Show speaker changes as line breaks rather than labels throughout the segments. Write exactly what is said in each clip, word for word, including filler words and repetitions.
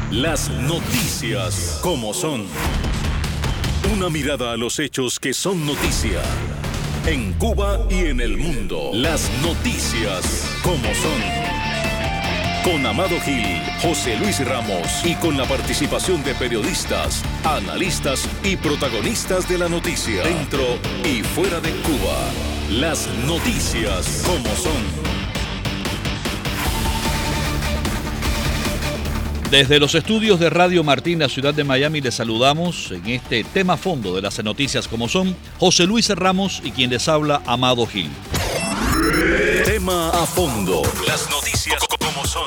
Las noticias como son. Una mirada a los hechos que son noticia. En Cuba y en el mundo. Las noticias como son. Con Amado Gil, José Luis Ramos y con la participación de periodistas, analistas y protagonistas de la noticia. Dentro y fuera de Cuba. Las noticias como son.
Desde los estudios de Radio Martín, la ciudad de Miami, les saludamos en este tema fondo de las noticias como son José Luis Ramos y quien les habla, Amado Gil.
Tema a fondo. Las noticias como son.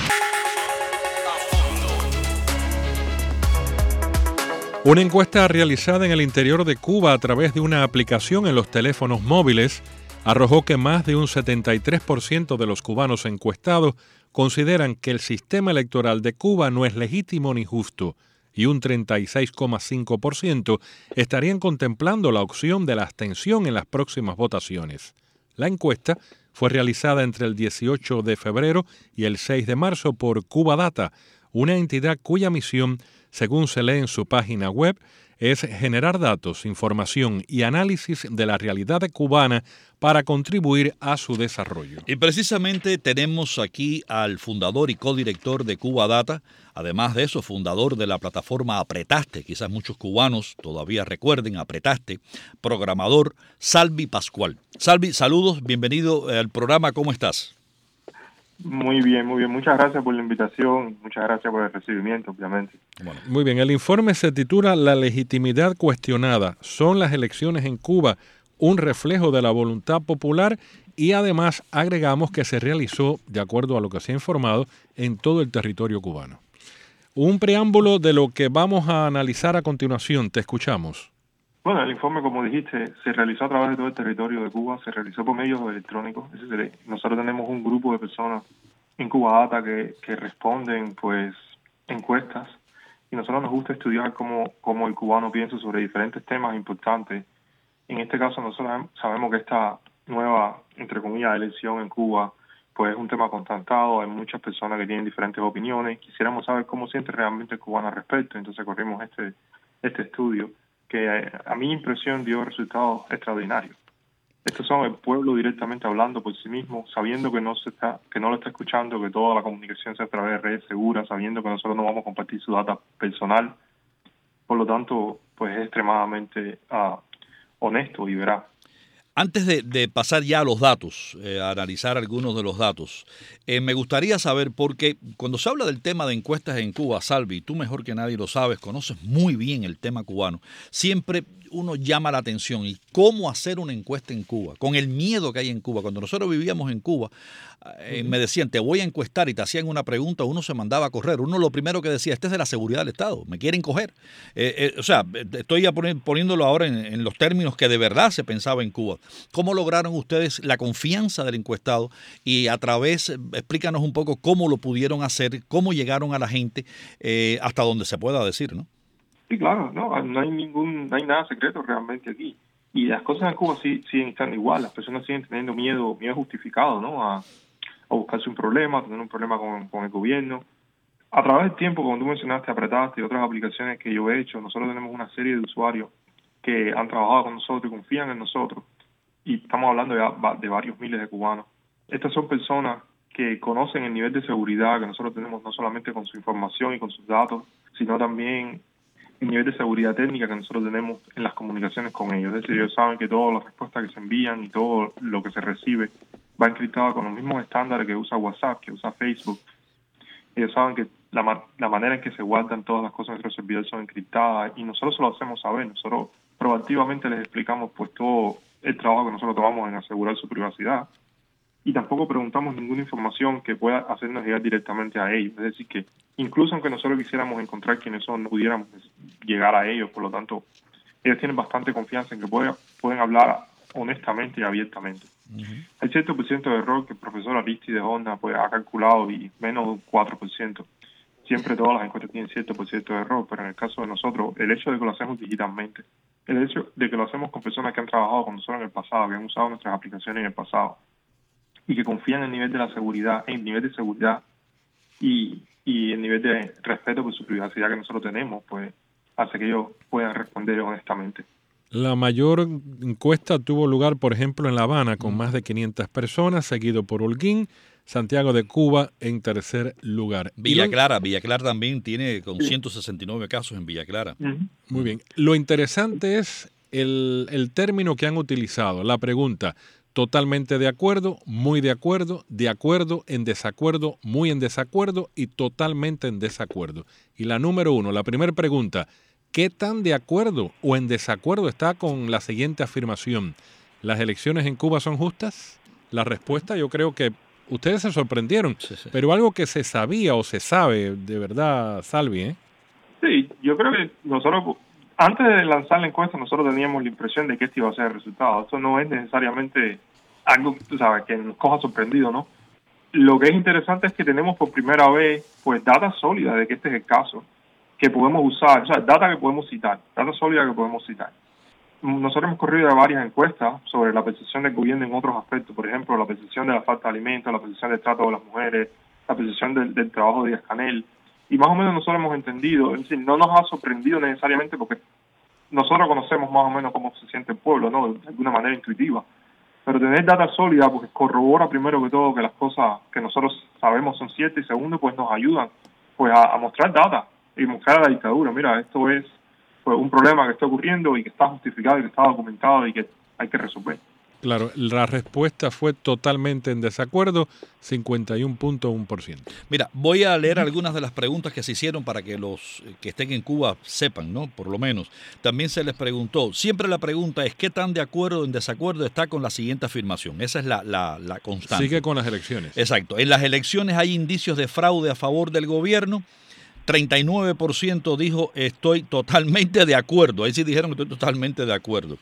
Una encuesta realizada en el interior de Cuba a través de una aplicación en los teléfonos móviles arrojó que más de un setenta y tres por ciento de los cubanos encuestados consideran que el sistema electoral de Cuba no es legítimo ni justo y un treinta y seis coma cinco por ciento estarían contemplando la opción de la abstención en las próximas votaciones. La encuesta fue realizada entre el dieciocho de febrero y el seis de marzo por Cuba Data, una entidad cuya misión, según se lee en su página web, es generar datos, información y análisis de la realidad cubana para contribuir a su desarrollo.
Y precisamente tenemos aquí al fundador y codirector de Cuba Data, además de eso, fundador de la plataforma Apretaste, quizás muchos cubanos todavía recuerden, Apretaste, programador Salvi Pascual. Salvi, saludos, bienvenido al programa, ¿cómo estás?
Muy bien, muy bien. Muchas gracias por la invitación, muchas gracias por el recibimiento, obviamente.
Bueno, muy bien, el informe se titula La legitimidad cuestionada. ¿Son las elecciones en Cuba un reflejo de la voluntad popular? Y además agregamos que se realizó, de acuerdo a lo que se ha informado, en todo el territorio cubano. Un preámbulo de lo que vamos a analizar a continuación. Te escuchamos.
Bueno, el informe, como dijiste, se realizó a través de todo el territorio de Cuba, se realizó por medios electrónicos. Es decir, nosotros tenemos un grupo de personas en Cuba Data que, que responden pues encuestas y nosotros nos gusta estudiar cómo, cómo el cubano piensa sobre diferentes temas importantes. En este caso nosotros sabemos que esta nueva, entre comillas, elección en Cuba pues es un tema constantado, hay muchas personas que tienen diferentes opiniones. Quisiéramos saber cómo siente realmente el cubano al respecto, entonces corrimos este, este estudio que a mi impresión dio resultados extraordinarios. Estos son el pueblo directamente hablando por sí mismo, sabiendo que no se está, que no lo está escuchando, que toda la comunicación sea a través de redes seguras, sabiendo que nosotros no vamos a compartir su data personal. Por lo tanto, pues es extremadamente uh, honesto y veraz.
Antes de, de pasar ya a los datos, eh, a analizar algunos de los datos, eh, me gustaría saber, porque cuando se habla del tema de encuestas en Cuba, Salvi, tú mejor que nadie lo sabes, conoces muy bien el tema cubano, siempre uno llama la atención y cómo hacer una encuesta en Cuba, con el miedo que hay en Cuba. Cuando nosotros vivíamos en Cuba, eh, uh-huh. me decían, te voy a encuestar y te hacían una pregunta, uno se mandaba a correr. Uno lo primero que decía, este es de la seguridad del Estado, me quieren coger. Eh, eh, o sea, estoy ya poniéndolo ahora en, en los términos que de verdad se pensaba en Cuba. ¿Cómo lograron ustedes la confianza del encuestado? Y a través, explícanos un poco cómo lo pudieron hacer, cómo llegaron a la gente, eh, hasta donde se pueda decir, ¿no?
Sí, claro, no, no hay ningún, no hay nada secreto realmente aquí. Y las cosas en Cuba sí, siguen estando igual, las personas siguen teniendo miedo, miedo justificado, ¿no? A, a buscarse un problema, a tener un problema con, con el gobierno. A través del tiempo, como tú mencionaste, Apretaste y otras aplicaciones que yo he hecho, nosotros tenemos una serie de usuarios que han trabajado con nosotros y confían en nosotros. Y estamos hablando de, de varios miles de cubanos. Estas son personas que conocen el nivel de seguridad que nosotros tenemos, no solamente con su información y con sus datos, sino también el nivel de seguridad técnica que nosotros tenemos en las comunicaciones con ellos. Es decir, ellos saben que todas las respuestas que se envían y todo lo que se recibe va encriptado con los mismos estándares que usa WhatsApp, que usa Facebook. Ellos saben que la, la manera en que se guardan todas las cosas en nuestros servidores son encriptadas y nosotros se lo hacemos saber. Nosotros proactivamente les explicamos pues todo el trabajo que nosotros tomamos en asegurar su privacidad y tampoco preguntamos ninguna información que pueda hacernos llegar directamente a ellos. Es decir, que incluso aunque nosotros quisiéramos encontrar quiénes son, no pudiéramos llegar a ellos. Por lo tanto, ellos tienen bastante confianza en que pueden, pueden hablar honestamente y abiertamente. Uh-huh. Hay cierto por ciento de error que el profesor Aristide Honda pues, ha calculado y menos de un cuatro por ciento. Siempre todas las encuestas tienen cierto por ciento de error, pero en el caso de nosotros, el hecho de que lo hacemos digitalmente, el hecho de que lo hacemos con personas que han trabajado con nosotros en el pasado, que han usado nuestras aplicaciones en el pasado, y que confían en el nivel de la seguridad, en el nivel de seguridad y y el nivel de respeto por su privacidad que nosotros tenemos, pues hace que ellos puedan responder honestamente.
La mayor encuesta tuvo lugar, por ejemplo, en La Habana, con más de quinientas personas, seguido por Holguín, Santiago de Cuba en tercer lugar.
Villa Clara, Villa Clara también tiene con ciento sesenta y nueve casos en Villa Clara.
Muy bien. Lo interesante es el, el término que han utilizado, la pregunta: totalmente de acuerdo, muy de acuerdo, de acuerdo, en desacuerdo, muy en desacuerdo y totalmente en desacuerdo. Y la número uno, la primera pregunta: ¿qué tan de acuerdo o en desacuerdo está con la siguiente afirmación? ¿Las elecciones en Cuba son justas? La respuesta, yo creo que ustedes se sorprendieron, sí, sí. pero algo que se sabía o se sabe de verdad, Salvi, ¿eh?
Sí, yo creo que nosotros, antes de lanzar la encuesta, nosotros teníamos la impresión de que este iba a ser el resultado. Esto no es necesariamente algo, tú sabes, que nos coja sorprendido, ¿no? Lo que es interesante es que tenemos por primera vez, pues, data sólida de que este es el caso, que podemos usar, o sea, data que podemos citar, data sólida que podemos citar. Nosotros hemos corrido de varias encuestas sobre la percepción del gobierno en otros aspectos, por ejemplo, la percepción de la falta de alimentos, la percepción del trato de las mujeres, la percepción del, del trabajo de Díaz-Canel, y más o menos nosotros hemos entendido, es decir, no nos ha sorprendido necesariamente porque nosotros conocemos más o menos cómo se siente el pueblo, ¿no? De alguna manera intuitiva, pero tener data sólida pues corrobora primero que todo que las cosas que nosotros sabemos son ciertas y segundo pues nos ayudan pues a, a mostrar data y mostrar a la dictadura, mira, esto es pues, un problema que está ocurriendo y que está justificado y que está documentado y que hay que resolver.
Claro, la respuesta fue totalmente en desacuerdo, cincuenta y uno punto uno por ciento.
Mira, voy a leer algunas de las preguntas que se hicieron para que los que estén en Cuba sepan, ¿no? Por lo menos. También se les preguntó, siempre la pregunta es ¿qué tan de acuerdo o en desacuerdo está con la siguiente afirmación? Esa es la, la, la constante.
Sigue con las elecciones.
Exacto. En las elecciones hay indicios de fraude a favor del gobierno. treinta y nueve por ciento dijo estoy totalmente de acuerdo. Ahí sí dijeron que estoy totalmente de acuerdo.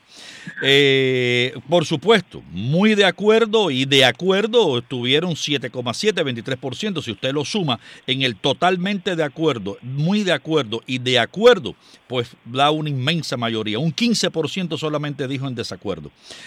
Eh, por supuesto, muy de acuerdo y de acuerdo estuvieron siete coma siete, veintitrés por ciento. Si usted lo suma en el totalmente de acuerdo, muy de acuerdo y de acuerdo, pues da una inmensa mayoría. Un quince por ciento solamente dijo en desacuerdo.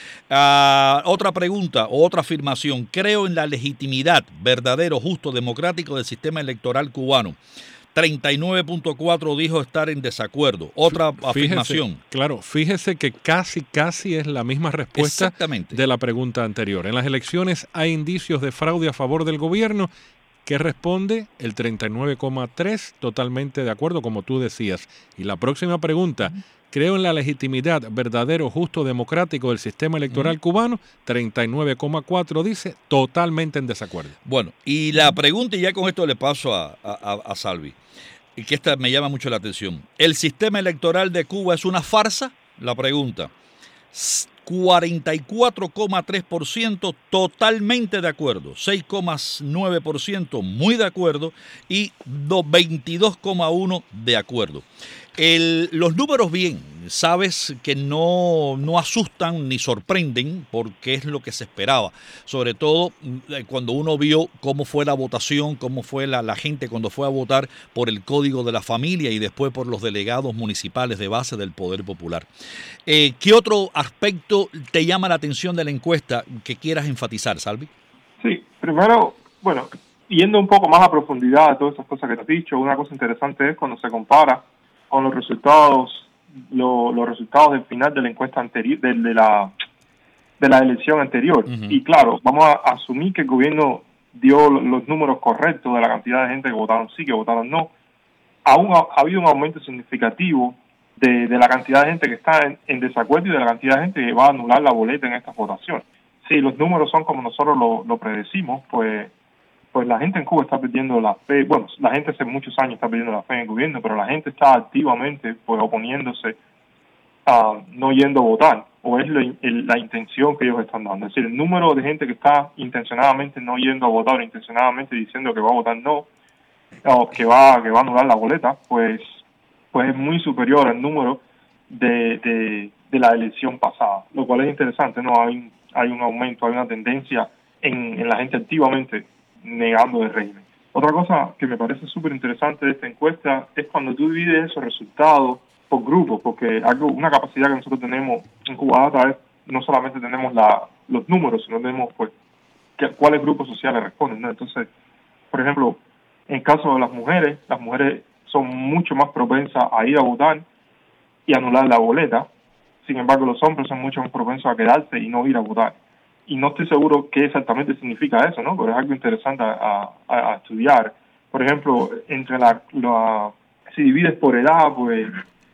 Uh, otra pregunta o otra afirmación. Creo en la legitimidad verdadero, justo, democrático del sistema electoral cubano. treinta y nueve punto cuatro dijo estar en desacuerdo. Otra fíjese, afirmación.
Claro, fíjese que casi, casi es la misma respuesta de la pregunta anterior. En las elecciones hay indicios de fraude a favor del gobierno, que responde el treinta y nueve coma tres, totalmente de acuerdo, como tú decías. Y la próxima pregunta, creo en la legitimidad verdadero, justo, democrático del sistema electoral uh-huh. cubano, treinta y nueve coma cuatro dice totalmente en desacuerdo.
Bueno, y la pregunta, y ya con esto le paso a, a, a Salvi, y que esta me llama mucho la atención. ¿El sistema electoral de Cuba es una farsa? La pregunta. cuarenta y cuatro coma tres por ciento totalmente de acuerdo, seis coma nueve por ciento muy de acuerdo y veintidós coma uno por ciento de acuerdo. El, los números bien, sabes que no, no asustan ni sorprenden porque es lo que se esperaba. Sobre todo cuando uno vio cómo fue la votación, cómo fue la, la gente cuando fue a votar por el Código de la Familia y después por los delegados municipales de base del Poder Popular. Eh, ¿Qué otro aspecto te llama la atención de la encuesta que quieras enfatizar, Salvi?
Sí, primero, bueno, yendo un poco más a profundidad de todas esas cosas que te has dicho, una cosa interesante es cuando se compara con los resultados, lo, los resultados del final de la encuesta anterior, de, de la de la elección anterior. Uh-huh. Y claro, vamos a asumir que el gobierno dio los números correctos de la cantidad de gente que votaron sí, que votaron no. Aún ha, ha habido un aumento significativo de, de la cantidad de gente que está en, en desacuerdo y de la cantidad de gente que va a anular la boleta en estas votaciones. Si los números son como nosotros lo, lo predecimos, pues pues la gente en Cuba está perdiendo la fe. Bueno, la gente hace muchos años está perdiendo la fe en el gobierno, pero la gente está activamente pues oponiéndose a no yendo a votar, o es la, el, la intención que ellos están dando. Es decir, el número de gente que está intencionadamente no yendo a votar, o intencionadamente diciendo que va a votar no, o que va, que va a anular la boleta, pues, pues es muy superior al número de, de, de la elección pasada, lo cual es interesante, ¿no? Hay, hay un aumento, hay una tendencia en, en la gente activamente negando el régimen. Otra cosa que me parece súper interesante de esta encuesta es cuando tú divides esos resultados por grupos, porque algo, una capacidad que nosotros tenemos en Cuba Data es no solamente tenemos la, los números, sino tenemos pues que, cuáles grupos sociales responden, ¿no? Entonces, por ejemplo, En el caso de las mujeres, las mujeres son mucho más propensas a ir a votar y anular la boleta. Sin embargo, los hombres son mucho más propensos a quedarse y no ir a votar. Y no estoy seguro qué exactamente significa eso, ¿no? Pero es algo interesante a, a, a estudiar. Por ejemplo, entre la, la si divides por edad, pues,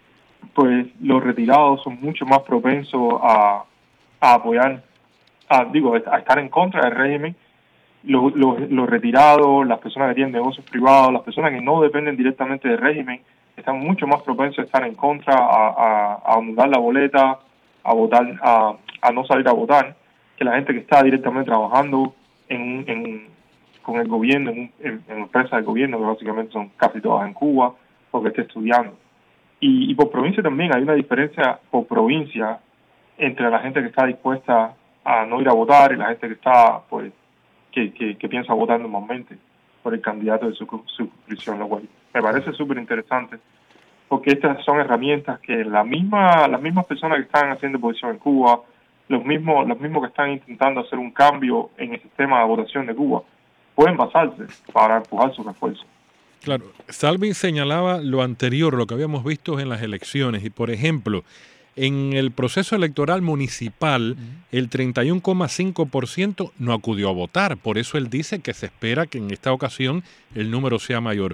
pues los retirados son mucho más propensos a, a apoyar, a, digo, a estar en contra del régimen. Los, los, los retirados, las personas que tienen negocios privados, las personas que no dependen directamente del régimen, están mucho más propensos a estar en contra, a, a, a anular la boleta, a votar, a, a no salir a votar, que la gente que está directamente trabajando en, en con el gobierno, en, en, en empresas del gobierno, que básicamente son casi todas en Cuba, o que esté estudiando. Y, y por provincia también hay una diferencia por provincia entre la gente que está dispuesta a no ir a votar y la gente que está, pues, que, que, que piensa votar normalmente por el candidato de su circunscripción, lo cual me parece súper interesante, porque estas son herramientas que la misma, las mismas personas que están haciendo oposición en Cuba, los mismos, los mismos que están intentando hacer un cambio en el sistema de votación de Cuba, pueden basarse para empujar sus esfuerzos.
Claro, Salvi señalaba lo anterior, lo que habíamos visto en las elecciones, y por ejemplo, en el proceso electoral municipal, uh-huh. el treinta y uno coma cinco por ciento no acudió a votar, por eso él dice que se espera que en esta ocasión el número sea mayor.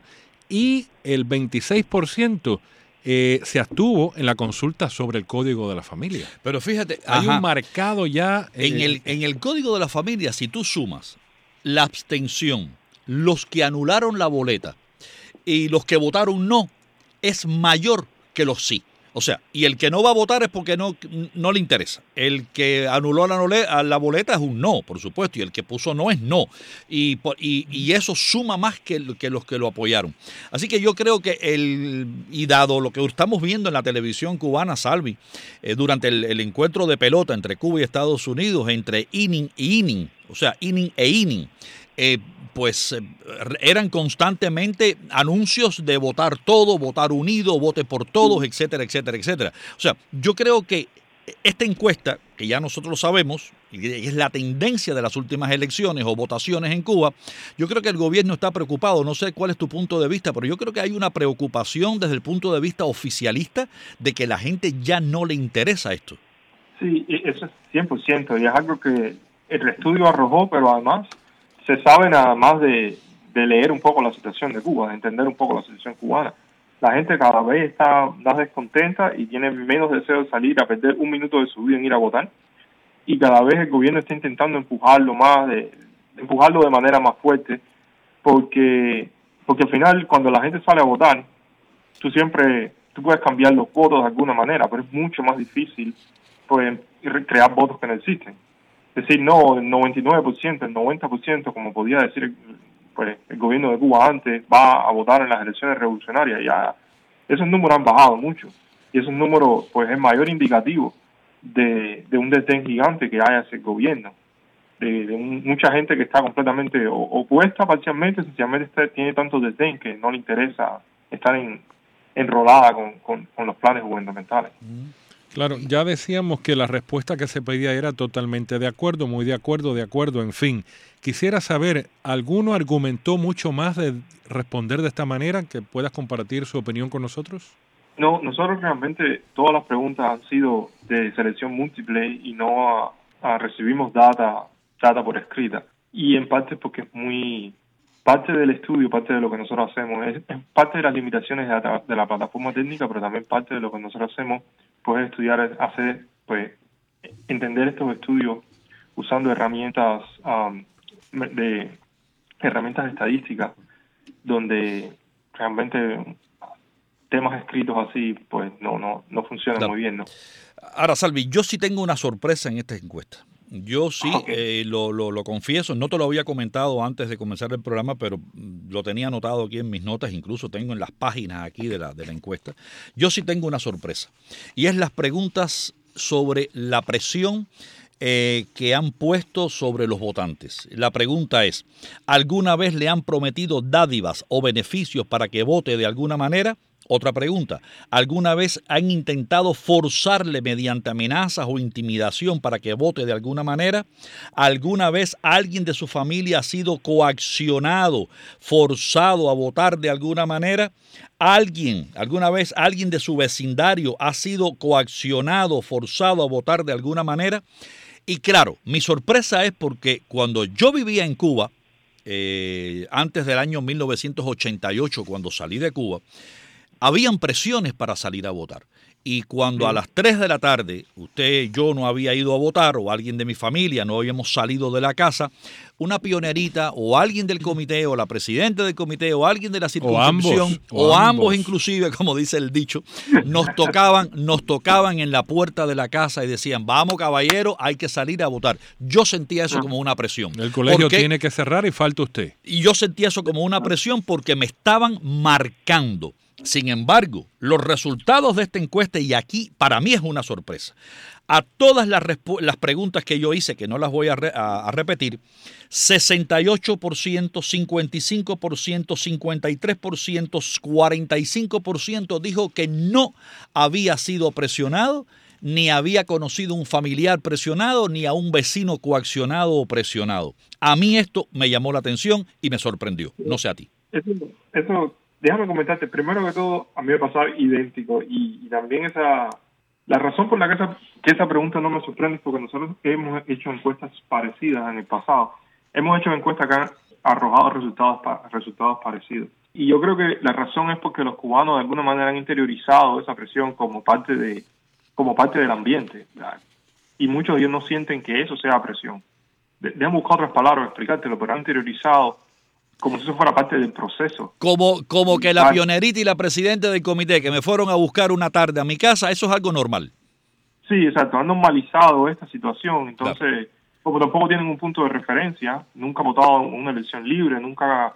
Y el veintiséis por ciento eh, se abstuvo en la consulta sobre el Código de la Familia.
Pero fíjate,
hay
ajá,
un marcado ya... Eh,
en, el, en el Código de la Familia, si tú sumas la abstención, los que anularon la boleta y los que votaron no, es mayor que los sí. O sea, y el que no va a votar es porque no, no le interesa. El que anuló la, nole, la boleta es un no, por supuesto, y el que puso no es no. Y, y, y eso suma más que, que los que lo apoyaron. Así que yo creo que, el y dado lo que estamos viendo en la televisión cubana, Salvi, eh, durante el, el encuentro de pelota entre Cuba y Estados Unidos, entre inning y inning, o sea, inning e inning, eh, pues eh, eran constantemente anuncios de votar todo, votar unido, vote por todos, etcétera, etcétera, etcétera. O sea, yo creo que esta encuesta, que ya nosotros lo sabemos, y es la tendencia de las últimas elecciones o votaciones en Cuba, yo creo que el gobierno está preocupado. No sé cuál es tu punto de vista, pero yo creo que hay una preocupación desde el punto de vista oficialista de que la gente ya no le interesa esto.
Sí, eso es cien por ciento, y es algo que el estudio arrojó, pero además se sabe nada más de, de leer un poco la situación de Cuba, de entender un poco la situación cubana. La gente cada vez está más descontenta y tiene menos deseo de salir a perder un minuto de su vida en ir a votar. Y cada vez el gobierno está intentando empujarlo más, de, de empujarlo de manera más fuerte, porque porque al final cuando la gente sale a votar, tú siempre tú puedes cambiar los votos de alguna manera, pero es mucho más difícil pues crear votos que no existen. Es decir, no, el noventa y nueve por ciento, el noventa por ciento, como podía decir pues el gobierno de Cuba antes, va a votar en las elecciones revolucionarias. Ya esos números han bajado mucho, y esos números pues es mayor indicativo de, de un desdén gigante que hay hacia el gobierno, de, de un, mucha gente que está completamente opuesta parcialmente, sencillamente está, tiene tanto desdén que no le interesa estar en, enrolada con, con, con los planes gubernamentales.
Claro, ya decíamos que la respuesta que se pedía era totalmente de acuerdo, muy de acuerdo, de acuerdo, en fin. Quisiera saber, ¿alguno argumentó mucho más de responder de esta manera? ¿Que puedas compartir su opinión con nosotros?
No, nosotros realmente todas las preguntas han sido de selección múltiple y no a, a recibimos data, data por escrita. Y en parte porque es muy... Parte del estudio, parte de lo que nosotros hacemos, es, es parte de las limitaciones de la, de la plataforma técnica, pero también parte de lo que nosotros hacemos, pues estudiar, hacer, pues entender estos estudios usando herramientas um, de herramientas estadísticas, donde realmente temas escritos así, pues no no no funcionan no. muy bien, ¿no?
Ahora, Salvi, yo sí tengo una sorpresa en esta encuesta. Yo sí, okay. eh, lo, lo, lo confieso, no te lo había comentado antes de comenzar el programa, pero lo tenía anotado aquí en mis notas, incluso tengo en las páginas aquí de la, de la encuesta. Yo sí tengo una sorpresa, y es las preguntas sobre la presión eh, que han puesto sobre los votantes. La pregunta es, ¿alguna vez le han prometido dádivas o beneficios para que vote de alguna manera? Otra pregunta, ¿alguna vez han intentado forzarle mediante amenazas o intimidación para que vote de alguna manera? ¿Alguna vez alguien de su familia ha sido coaccionado, forzado a votar de alguna manera? ¿Alguien, alguna vez alguien de su vecindario ha sido coaccionado, forzado a votar de alguna manera? Y claro, mi sorpresa es porque cuando yo vivía en Cuba, eh, antes del año mil novecientos ochenta y ocho, cuando salí de Cuba, habían presiones para salir a votar. Y cuando a las tres de la tarde usted, yo no había ido a votar o alguien de mi familia no habíamos salido de la casa, una pionerita o alguien del comité o la presidenta del comité o alguien de la circunscripción
o ambos,
o
o
ambos
ambos
inclusive, como dice el dicho, nos tocaban, nos tocaban en la puerta de la casa y decían, vamos caballero, hay que salir a votar. Yo sentía eso como una presión.
El colegio
porque,
tiene que cerrar y falta usted.
Y yo sentía eso como una presión porque me estaban marcando. Sin embargo, los resultados de esta encuesta, y aquí para mí es una sorpresa, a todas las, las preguntas que yo hice, que no las voy a, re a, a repetir, sesenta y ocho por ciento, cincuenta y cinco por ciento, cincuenta y tres por ciento, cuarenta y cinco por ciento dijo que no había sido presionado, ni había conocido un familiar presionado, ni a un vecino coaccionado o presionado. A mí esto me llamó la atención y me sorprendió, no sé a ti.
Eso, eso déjame comentarte, primero que todo, a mí me pasaba idéntico y, y también esa, la razón por la que esa, que esa pregunta no me sorprende es porque nosotros hemos hecho encuestas parecidas en el pasado. Hemos hecho encuestas que han arrojado resultados, resultados parecidos. Y yo creo que la razón es porque los cubanos de alguna manera han interiorizado esa presión como parte de como parte del ambiente, ¿verdad? Y muchos de ellos no sienten que eso sea presión. De, déjame buscar otras palabras para explicártelo, pero han interiorizado como si eso fuera parte del proceso.
Como, como que la pionerita y la presidenta del comité que me fueron a buscar una tarde a mi casa, eso es algo normal.
Sí, exacto, han normalizado esta situación, entonces,
claro.
Como tampoco tienen un punto de referencia, nunca han votado en una elección libre, nunca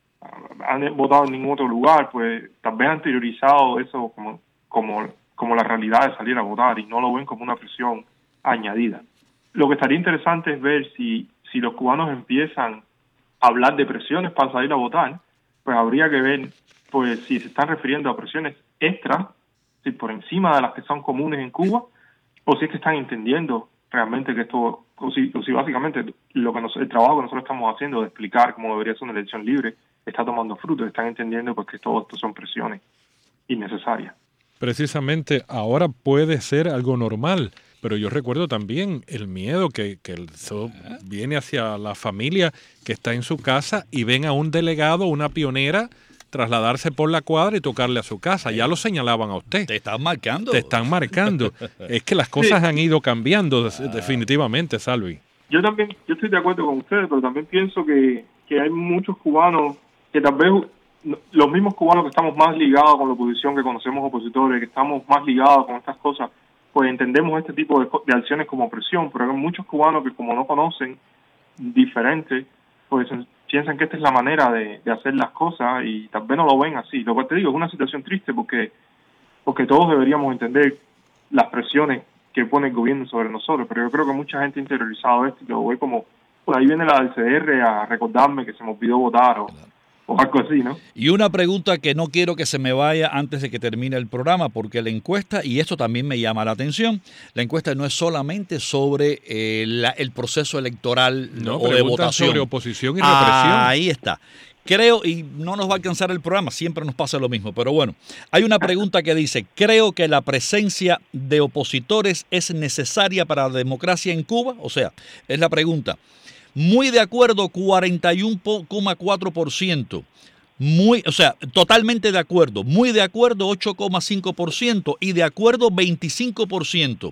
han votado en ningún otro lugar, pues tal vez han interiorizado eso como, como, como la realidad de salir a votar y no lo ven como una presión añadida. Lo que estaría interesante es ver si, si los cubanos empiezan hablar de presiones para salir a votar, pues habría que ver pues si se están refiriendo a presiones extra, si por encima de las que son comunes en Cuba, o si es que están entendiendo realmente que esto, o si, o si básicamente lo que nos, el trabajo que nosotros estamos haciendo de explicar cómo debería ser una elección libre está tomando fruto, están entendiendo pues que todo esto son presiones innecesarias.
Precisamente ahora puede ser algo normal, pero yo recuerdo también el miedo que, que eso viene hacia la familia que está en su casa y ven a un delegado, una pionera, trasladarse por la cuadra y tocarle a su casa. Ya lo señalaban a usted.
Te están marcando.
Te están marcando. Es que las cosas sí han ido cambiando definitivamente, Salvi.
Yo también, yo estoy de acuerdo con ustedes, pero también pienso que, que hay muchos cubanos que tal vez los mismos cubanos que estamos más ligados con la oposición, que conocemos opositores, que estamos más ligados con estas cosas, pues entendemos este tipo de, de acciones como presión, pero hay muchos cubanos que como no conocen diferente, pues piensan que esta es la manera de, de hacer las cosas y tal vez no lo ven así. Lo que te digo, es una situación triste porque, porque todos deberíamos entender las presiones que pone el gobierno sobre nosotros, pero yo creo que mucha gente ha interiorizado esto y lo ve como, pues ahí viene la del C R a recordarme que se me olvidó votar o... o algo así, ¿no?
Y una pregunta que no quiero que se me vaya antes de que termine el programa, porque la encuesta, y esto también me llama la atención, la encuesta no es solamente sobre eh, la, el proceso electoral
no,
o de votación.
Sobre oposición y represión.
Ah, ahí está. Creo, y no nos va a alcanzar el programa, siempre nos pasa lo mismo, pero bueno, hay una pregunta que dice, creo que la presencia de opositores es necesaria para la democracia en Cuba, o sea, es la pregunta. Muy de acuerdo, cuarenta y uno coma cuatro por ciento. Muy, o sea, totalmente de acuerdo. Muy de acuerdo, ocho coma cinco por ciento. Y de acuerdo, veinticinco por ciento.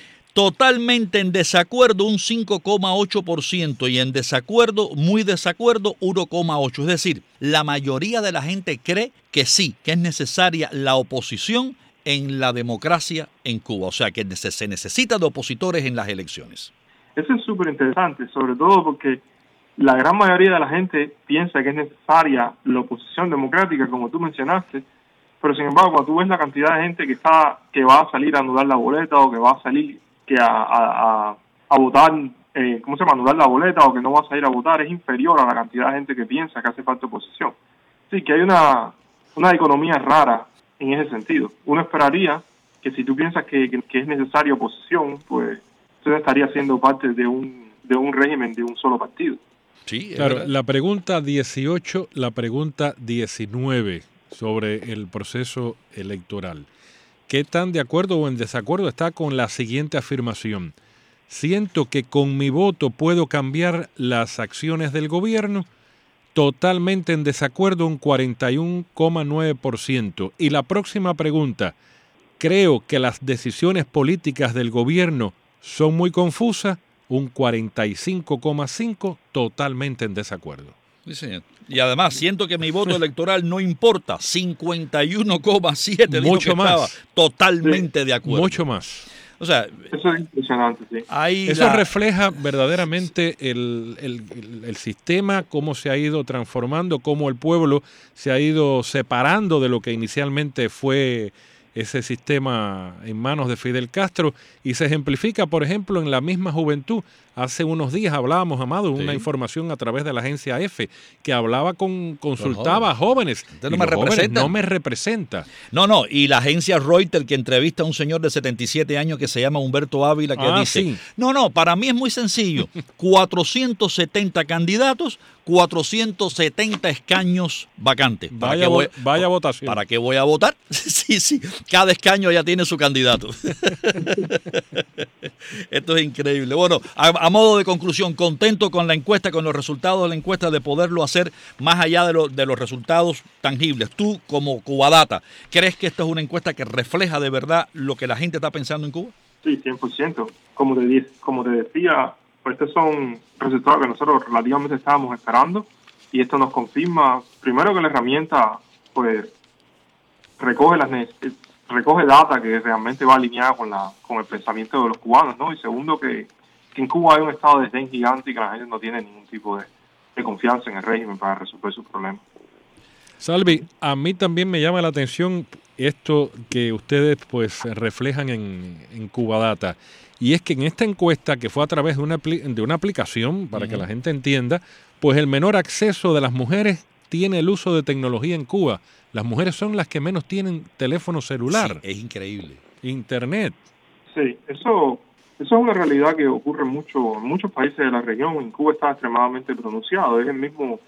Totalmente en desacuerdo, un cinco coma ocho por ciento. Y en desacuerdo, muy desacuerdo, uno coma ocho por ciento. Es decir, la mayoría de la gente cree que sí, que es necesaria la oposición en la democracia en Cuba. O sea, que se necesita de opositores en las elecciones.
Eso es súper interesante, sobre todo porque la gran mayoría de la gente piensa que es necesaria la oposición democrática, como tú mencionaste, pero sin embargo, cuando tú ves la cantidad de gente que está que va a salir a anular la boleta o que va a salir que a, a, a, a votar, eh, ¿cómo se llama?, anular la boleta o que no va a salir a votar, es inferior a la cantidad de gente que piensa que hace falta oposición. Sí, que hay una, una economía rara en ese sentido. Uno esperaría que si tú piensas que, que, que es necesaria oposición, pues usted estaría siendo parte de un, de un régimen de un solo partido.
Sí,
claro,
verdad.
la pregunta dieciocho, la pregunta diecinueve sobre el proceso electoral. ¿Qué tan de acuerdo o en desacuerdo está con la siguiente afirmación? Siento que con mi voto puedo cambiar las acciones del gobierno. Totalmente en desacuerdo, un cuarenta y uno coma nueve por ciento. Y la próxima pregunta, creo que las decisiones políticas del gobierno son muy confusas, un cuarenta y cinco coma cinco por ciento, totalmente en desacuerdo.
Sí, señor. Y además, siento que mi voto electoral no importa, cincuenta y uno coma siete dijo
Mucho
que
más.
estaba totalmente
Sí.
de acuerdo.
Mucho más.
O sea,
Eso es impresionante, sí.
ahí
Eso
la-
refleja verdaderamente el, el, el, el sistema, cómo se ha ido transformando, cómo el pueblo se ha ido separando de lo que inicialmente fue ese sistema en manos de Fidel Castro, y se ejemplifica, por ejemplo, en la misma juventud. Hace unos días hablábamos, Amado,
Sí.
una información a través de la agencia F, que hablaba con, consultaba a jóvenes.
Usted no
y
me
los jóvenes
representa.
no me representa.
No, no, y la agencia Reuters que entrevista a un señor de setenta y siete años que se llama Humberto Ávila, que
Ah,
dice,
sí.
no, no, para mí es muy sencillo, cuatrocientos setenta candidatos, cuatrocientos setenta escaños vacantes. ¿Para
Vaya,
qué voy-
vo- vaya votación.
¿Para qué voy a votar? Sí, sí, cada escaño ya tiene su candidato. Esto es increíble. Bueno, a, a modo de conclusión, contento con la encuesta, con los resultados de la encuesta, de poderlo hacer más allá de, lo, de los resultados tangibles. Tú, como Cubadata, ¿crees que esta es una encuesta que refleja de verdad lo que la gente está pensando en Cuba?
Sí, cien por ciento. Como te, di- como te decía, pues estos son resultados que nosotros relativamente estábamos esperando, y esto nos confirma, primero, que la herramienta pues recoge las ne- recoge data que realmente va alineada con la con el pensamiento de los cubanos, ¿no? Y segundo, que, que en Cuba hay un estado de desdén gigante y que la gente no tiene ningún tipo de, de confianza en el régimen para resolver sus problemas.
Salvi, a mí también me llama la atención esto que ustedes pues reflejan en, en Cubadata, y es que en esta encuesta, que fue a través de una, apli- de una aplicación, para
Uh-huh.
que la gente entienda, pues el menor acceso de las mujeres tiene el uso de tecnología en Cuba. Las mujeres son las que menos tienen teléfono celular,
Sí, es increíble.
internet.
Sí, eso, eso es una realidad que ocurre mucho en muchos países de la región. En Cuba está extremadamente pronunciado. Es el mismo,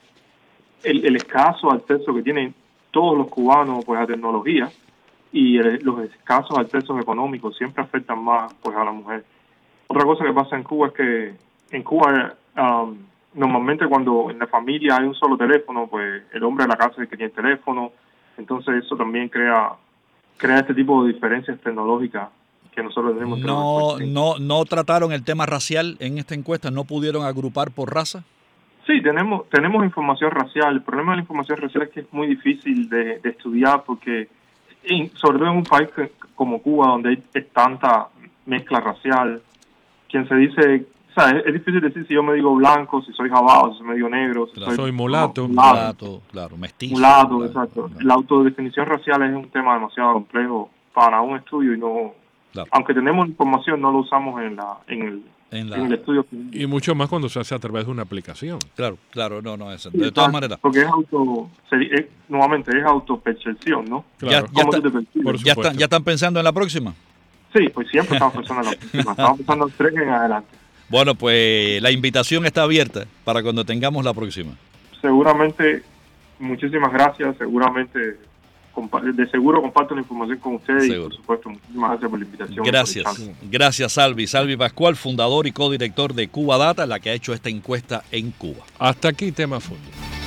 el, el escaso acceso que tienen todos los cubanos pues a tecnología, y el- los escasos accesos económicos siempre afectan más pues a la mujer. Otra cosa que pasa en Cuba es que en Cuba um, normalmente cuando en la familia hay un solo teléfono, pues el hombre de la casa es el que tiene el teléfono. Entonces eso también crea crea este tipo de diferencias tecnológicas que nosotros tenemos. entre
No,
los países.
no, no trataron el tema racial en esta encuesta, no pudieron agrupar por raza.
Sí, tenemos tenemos información racial. El problema de la información racial es que es muy difícil de, de estudiar porque, en- sobre todo en un país que- como Cuba, donde hay es tanta mezcla racial, quien se dice, o sea, es, es difícil decir si yo me digo blanco, si soy jabado, si me digo negro, si
Claro.
Soy mulato.
mulato,
Mulato, claro, mestizo.
mulato,
claro,
exacto.
claro.
La autodefinición racial es un tema demasiado complejo para un estudio y no,
Claro.
aunque tenemos información, no lo usamos en la en el,
En la-
en el estudio.
Y mucho más cuando se hace a través de una aplicación.
Claro, claro, no, no, eso.
Sí,
De todas
exacto,
maneras,
porque es auto, seri- es- nuevamente es autopercepción, ¿no?
Claro.
Ya
¿Cómo
está-
tú te percibes?
por
ya
supuesto.
están, ya están pensando en la próxima.
Sí, pues siempre estamos pensando en la próxima, estamos pensando en tres en adelante.
Bueno, pues la invitación está abierta para cuando tengamos la próxima.
Seguramente, muchísimas gracias, seguramente, compa- de seguro comparto la información con ustedes y
Seguro.
por supuesto, muchísimas gracias por la invitación. y por el
Gracias,
chance.
gracias Salvi. Salvi Pascual, fundador y codirector de Cubadata, la que ha hecho esta encuesta en Cuba.
Hasta aquí, tema fondo.